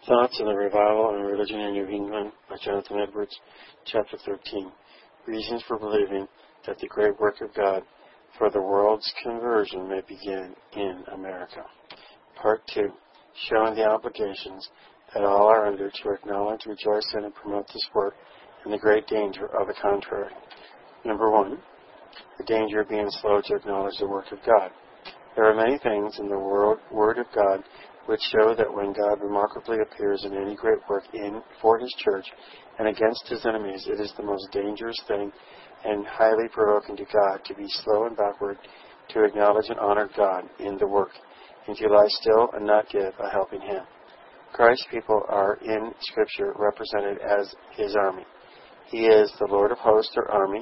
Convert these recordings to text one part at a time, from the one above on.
Thoughts on the Revival and Religion in New England by Jonathan Edwards, Chapter 13. Reasons for believing that the great work of God for the world's conversion may begin in America. Part 2. Showing the obligations that all are under to acknowledge, rejoice in, and promote this work, and the great danger of the contrary. Number 1. The danger of being slow to acknowledge the work of God. There are many things in the Word of God which show that when God remarkably appears in any great work for His church and against His enemies, it is the most dangerous thing and highly provoking to God to be slow and backward to acknowledge and honor God in the work, and to lie still and not give a helping hand. Christ's people are in Scripture represented as His army. He is the Lord of hosts or armies.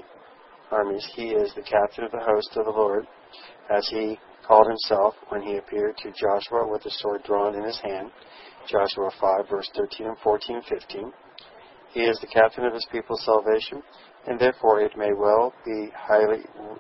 He is the captain of the host of the Lord, as He called Himself when He appeared to Joshua with a sword drawn in His hand, Joshua 5, verse 13 and 14 and 15. He is the captain of His people's salvation, and therefore it may well be highly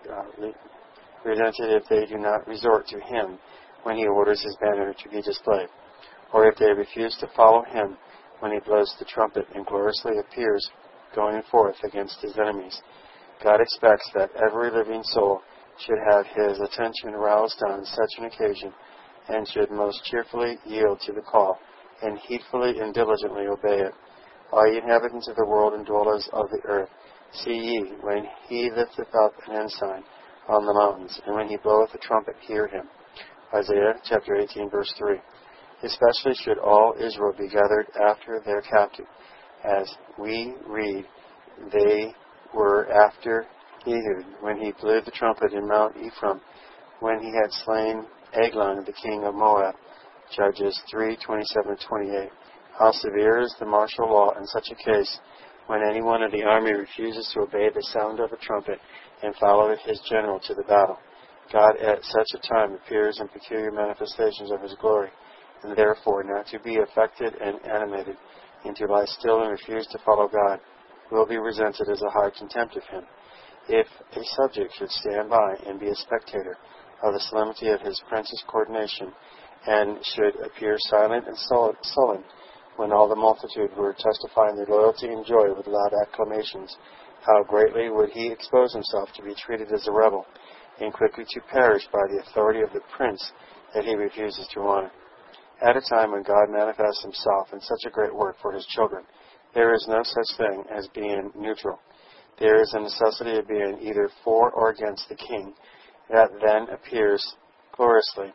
resented if they do not resort to Him when He orders His banner to be displayed, or if they refuse to follow Him when He blows the trumpet and gloriously appears going forth against His enemies. God expects that every living soul should have his attention roused on such an occasion, and should most cheerfully yield to the call, and heedfully and diligently obey it. All ye inhabitants of the world and dwellers of the earth, see ye, when He lifteth up an ensign on the mountains, and when He bloweth a trumpet, hear Him. Isaiah chapter 18, verse 3. Especially should all Israel be gathered after their captive. As we read, they were after Ehud, when he blew the trumpet in Mount Ephraim, when he had slain Eglon, the king of Moab. Judges 3:27-28. How severe is the martial law in such a case, when any one of the army refuses to obey the sound of a trumpet and follow his general to the battle. God at such a time appears in peculiar manifestations of His glory, and therefore not to be affected and animated, and to lie still and refuse to follow God, will be resented as a high contempt of Him. If a subject should stand by and be a spectator of the solemnity of his prince's coronation, and should appear silent and sullen when all the multitude were testifying their loyalty and joy with loud acclamations, how greatly would he expose himself to be treated as a rebel, and quickly to perish by the authority of the prince that he refuses to honor. At a time when God manifests Himself in such a great work for His children, there is no such thing as being neutral. There is a necessity of being either for or against the king. That then appears gloriously,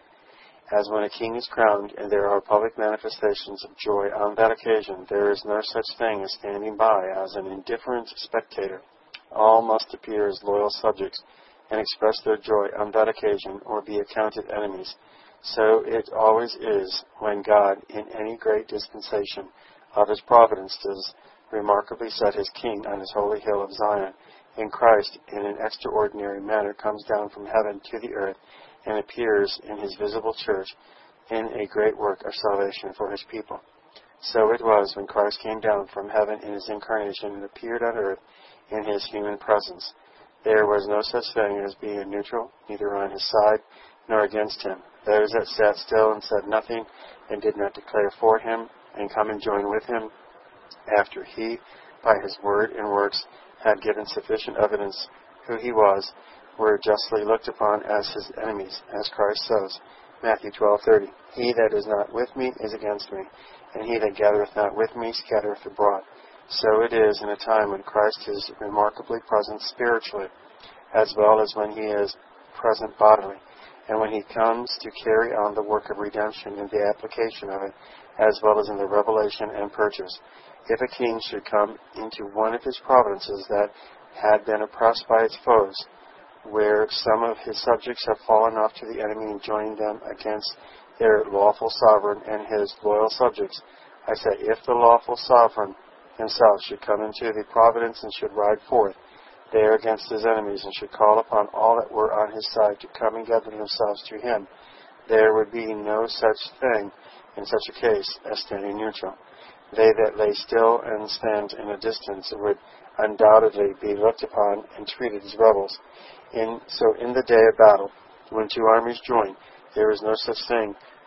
as when a king is crowned and there are public manifestations of joy on that occasion. There is no such thing as standing by as an indifferent spectator. All must appear as loyal subjects and express their joy on that occasion, or be accounted enemies. So it always is when God, in any great dispensation of His providence, does remarkably set His King on His holy hill of Zion, and Christ in an extraordinary manner comes down from heaven to the earth and appears in His visible church in a great work of salvation for His people. So it was when Christ came down from heaven in His incarnation and appeared on earth in His human presence. There was no such thing as being neutral, neither on His side nor against Him. Those that sat still and said nothing, and did not declare for Him, and come and join with Him, after He, by His word and works, had given sufficient evidence who He was, were justly looked upon as His enemies, as Christ says, Matthew 12:30. He that is not with me is against me, and he that gathereth not with me scattereth abroad. So it is in a time when Christ is remarkably present spiritually, as well as when He is present bodily, and when He comes to carry on the work of redemption in the application of it, as well as in the revelation and purchase. If a king should come into one of his provinces that had been oppressed by its foes, where some of his subjects have fallen off to the enemy and joined them against their lawful sovereign and his loyal subjects, I say, if the lawful sovereign himself should come into the province and should ride forth there against his enemies, and should call upon all that were on his side to come and gather themselves to him, there would be no such thing in such a case as standing neutral. They that lay still and stand in a distance would undoubtedly be looked upon and treated as rebels. So in the day of battle, when two armies join, there is no such thing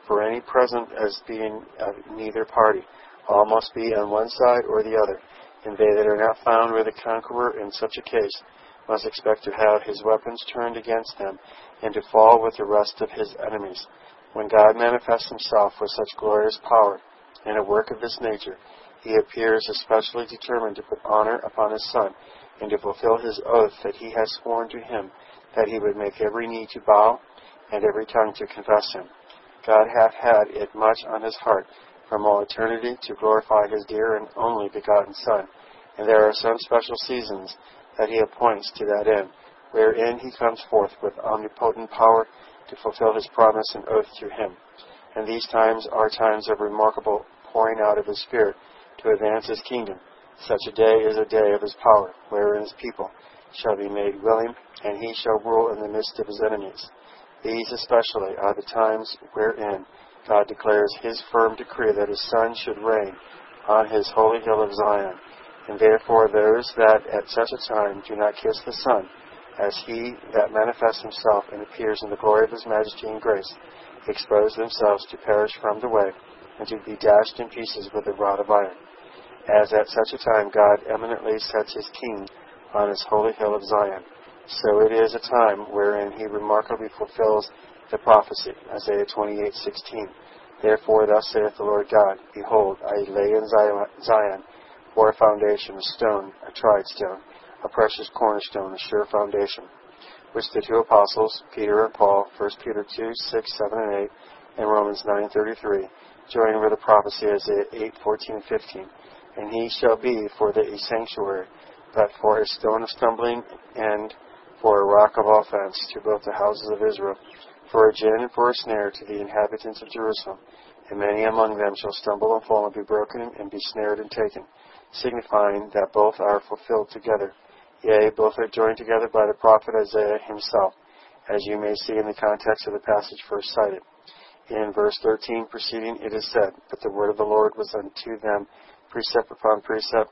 for any present as being of neither party. All must be on one side or the other, and they that are not found with the conqueror in such a case must expect to have his weapons turned against them, and to fall with the rest of his enemies. When God manifests himself with such glorious power in a work of this nature, he appears especially determined to put honor upon his Son, and to fulfill his oath that he has sworn to him, that he would make every knee to bow, and every tongue to confess him. God hath had it much on his heart from all eternity to glorify his dear and only begotten Son, and there are some special seasons that he appoints to that end, wherein he comes forth with omnipotent power to fulfill his promise and oath to him. And these times are times of remarkable pouring out of his Spirit to advance his kingdom. Such a day is a day of his power, wherein his people shall be made willing, and he shall rule in the midst of his enemies. These especially are the times wherein God declares his firm decree that his Son should reign on his holy hill of Zion. And therefore those that at such a time do not kiss the Son, as he that manifests himself and appears in the glory of his majesty and grace, expose themselves to perish from the way, and to be dashed in pieces with a rod of iron. As at such a time God eminently sets his king on his holy hill of Zion, so it is a time wherein he remarkably fulfills the prophecy, Isaiah 28:16. Therefore thus saith the Lord God, Behold, I lay in Zion for a foundation, a stone, a tried stone, a precious cornerstone, a sure foundation, which the two apostles, Peter and Paul, 1 Peter 2:6, 7, and 8, and Romans 9:33, join with the prophecy, Isaiah 8:14-15. And he shall be for a sanctuary, but for a stone of stumbling and for a rock of offense to both the houses of Israel, for a gin and for a snare to the inhabitants of Jerusalem. And many among them shall stumble and fall and be broken and be snared and taken, signifying that both are fulfilled together. Yea, both are joined together by the prophet Isaiah himself, as you may see in the context of the passage first cited. In verse 13 preceding it is said, But the word of the Lord was unto them precept upon precept,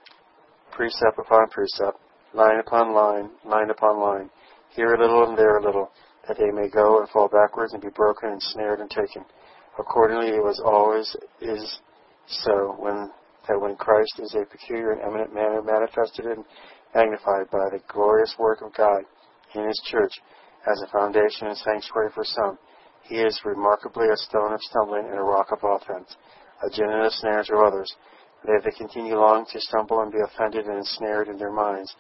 precept upon precept, line upon line, line upon line, here a little and there a little, that they may go and fall backwards and be broken and snared and taken. Accordingly it was always is so that when Christ is a peculiar and eminent manner manifested and magnified by the glorious work of God in his church as a foundation and sanctuary for some, he is remarkably a stone of stumbling and a rock of offense, a gin and a snare to others. They continue long to stumble and be offended and ensnared in their minds.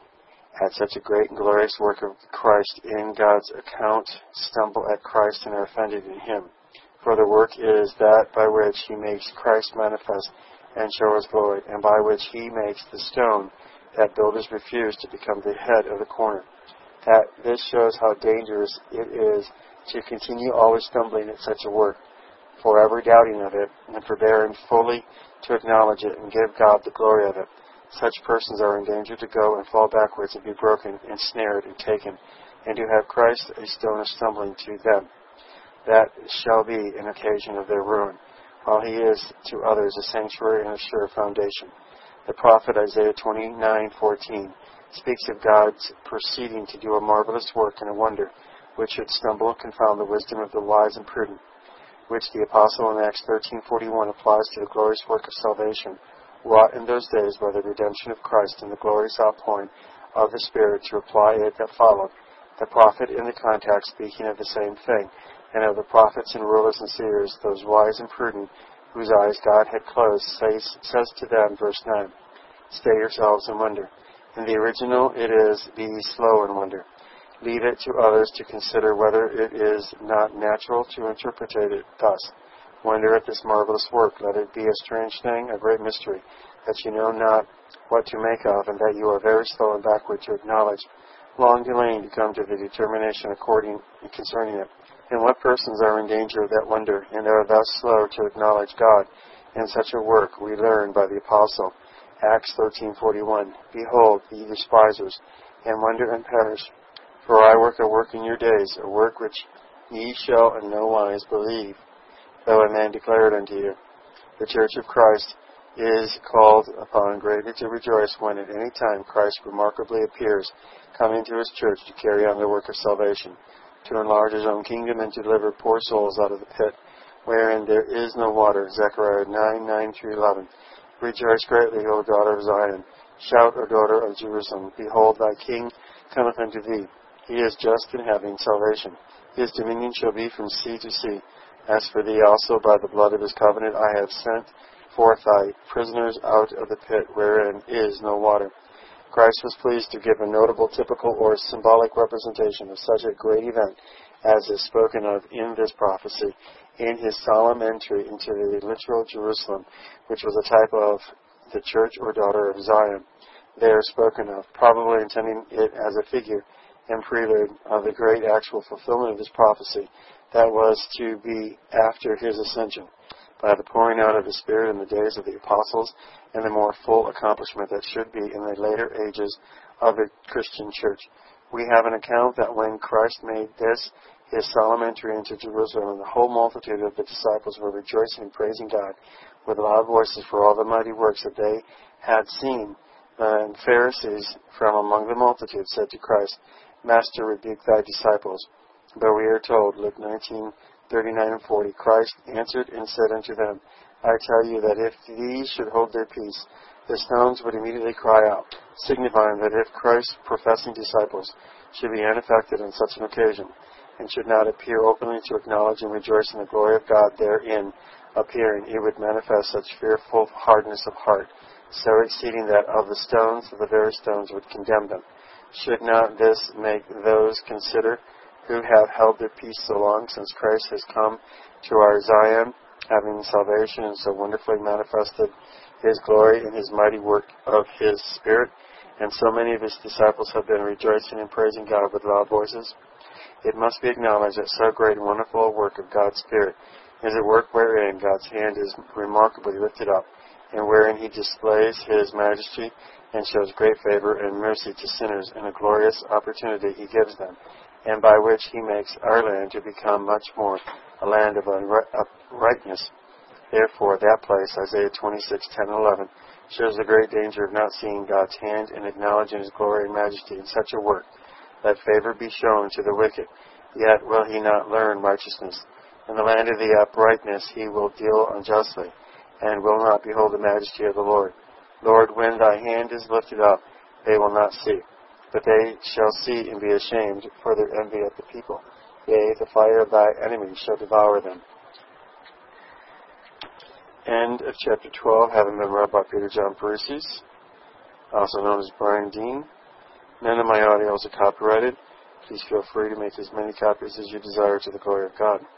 At such a great and glorious work of Christ in God's account, stumble at Christ and are offended in him. For the work is that by which he makes Christ manifest and show his glory, and by which he makes the stone that builders refuse to become the head of the corner. That this shows how dangerous it is to continue always stumbling at such a work, forever doubting of it, and forbearing fully to acknowledge it and give God the glory of it. Such persons are in danger to go and fall backwards and be broken and snared and taken, and to have Christ a stone of stumbling to them. That shall be an occasion of their ruin, while he is to others a sanctuary and a sure foundation. The prophet Isaiah 29:14 speaks of God's proceeding to do a marvelous work and a wonder, which should stumble and confound the wisdom of the wise and prudent, which the apostle in Acts 13:41 applies to the glorious work of salvation, wrought in those days by the redemption of Christ and the glorious outpouring of the Spirit to apply it that followed. The prophet in the context speaking of the same thing, and of the prophets and rulers and seers, those wise and prudent, whose eyes God had closed, says to them, verse 9, Stay yourselves and wonder. In the original it is, Be slow and wonder. Leave it to others to consider whether it is not natural to interpret it thus. Wonder at this marvelous work. Let it be a strange thing, a great mystery, that you know not what to make of, and that you are very slow and backward to acknowledge, long delaying to come to the determination concerning it. And what persons are in danger of that wonder, and are thus slow to acknowledge God in such a work, we learn by the apostle, Acts 13:41. Behold, ye despisers, and wonder and perish. For I work a work in your days, a work which ye shall in no wise believe, though a man declare it unto you. The Church of Christ is called upon greatly to rejoice when at any time Christ remarkably appears, coming to his church to carry on the work of salvation, to enlarge his own kingdom and to deliver poor souls out of the pit, wherein there is no water. Zechariah 9:9-11. Rejoice greatly, O daughter of Zion. Shout, O daughter of Jerusalem. Behold, thy king cometh unto thee. He is just and having salvation. His dominion shall be from sea to sea. As for thee also, by the blood of his covenant, I have sent forth thy prisoners out of the pit, wherein is no water. Christ was pleased to give a notable, typical, or symbolic representation of such a great event as is spoken of in this prophecy, in his solemn entry into the literal Jerusalem, which was a type of the church or daughter of Zion. They are spoken of, probably intending it as a figure and prelude of the great actual fulfillment of this prophecy that was to be after his ascension, by the pouring out of the Spirit in the days of the apostles, and the more full accomplishment that should be in the later ages of the Christian church. We have an account that when Christ made this his solemn entry into Jerusalem, and the whole multitude of the disciples were rejoicing and praising God with loud voices for all the mighty works that they had seen, and Pharisees from among the multitude said to Christ, Master, rebuke thy disciples. But we are told, Luke 19:39-40, Christ answered and said unto them, I tell you that if these should hold their peace, the stones would immediately cry out, signifying that if Christ's professing disciples should be unaffected on such an occasion, and should not appear openly to acknowledge and rejoice in the glory of God therein appearing, it would manifest such fearful hardness of heart, so exceeding that of the stones, the very stones would condemn them. Should not this make those consider who have held their peace so long, since Christ has come to our Zion, having salvation, and so wonderfully manifested his glory in his mighty work of his Spirit, and so many of his disciples have been rejoicing and praising God with loud voices? It must be acknowledged that so great and wonderful a work of God's Spirit is a work wherein God's hand is remarkably lifted up, and wherein he displays his majesty and shows great favor and mercy to sinners in a glorious opportunity he gives them, and by which he makes our land to become much more a land of uprightness. Therefore, that place, Isaiah 26:10-11, shows the great danger of not seeing God's hand and acknowledging his glory and majesty in such a work. Let favor be shown to the wicked, yet will he not learn righteousness. In the land of the uprightness he will deal unjustly, and will not behold the majesty of the Lord. Lord, when thy hand is lifted up, they will not see, but they shall see and be ashamed for their envy at the people. Yea, the fire of thy enemies shall devour them. End of chapter 12, having been read by Peter John Paresis, also known as Brian Dean. None of my audios are copyrighted. Please feel free to make as many copies as you desire to the glory of God.